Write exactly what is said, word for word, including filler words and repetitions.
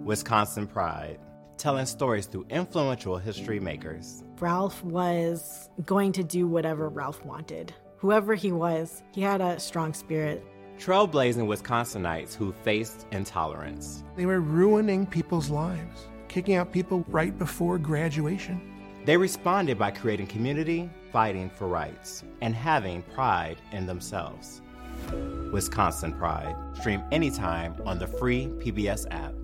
Wisconsin Pride, telling stories through influential history makers. Ralph was going to do whatever Ralph wanted. Whoever he was, he had a strong spirit. Trailblazing Wisconsinites who faced intolerance. They were ruining people's lives, kicking out people right before graduation. They responded by creating community, fighting for rights, and having pride in themselves. Wisconsin Pride. Stream anytime on the free P B S app.